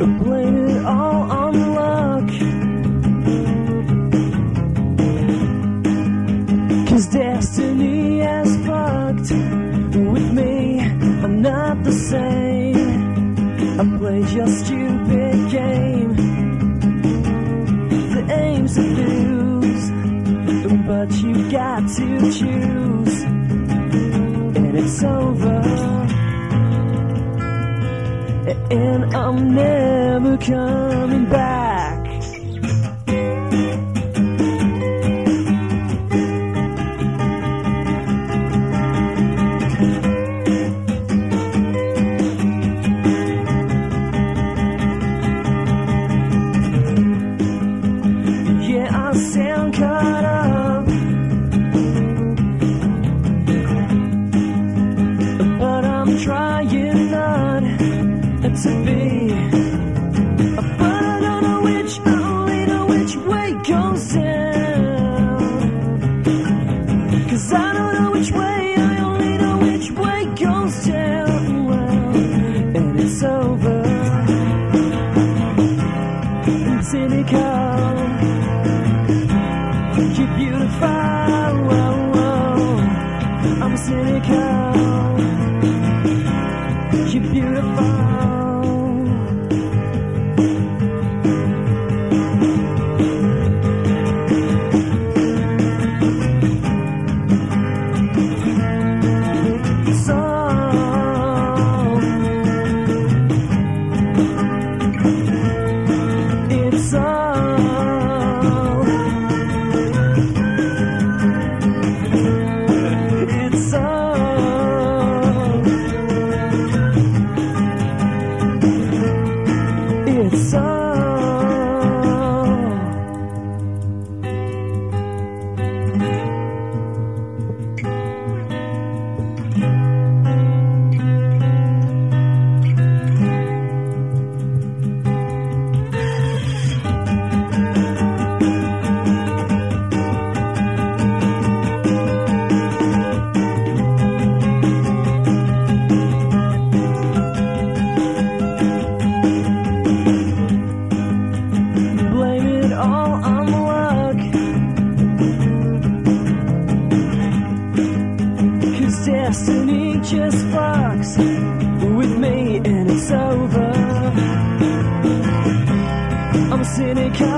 Blame it all on luck, 'cause destiny has fucked with me. I'm not the same. I played your stupid game. The aim's to lose, but you got to choose, and it's over, and I'm never coming back. Yeah, I sound caught up, but I'm trying not to be. But I don't know which, I only know which way goes down. 'Cause I don't know which way, I only know which way goes down. Well, and it's over. I'm cynical. You're beautiful. I'm cynical. You're beautiful. Destiny just fucks with me, and it's over. I'm cynical.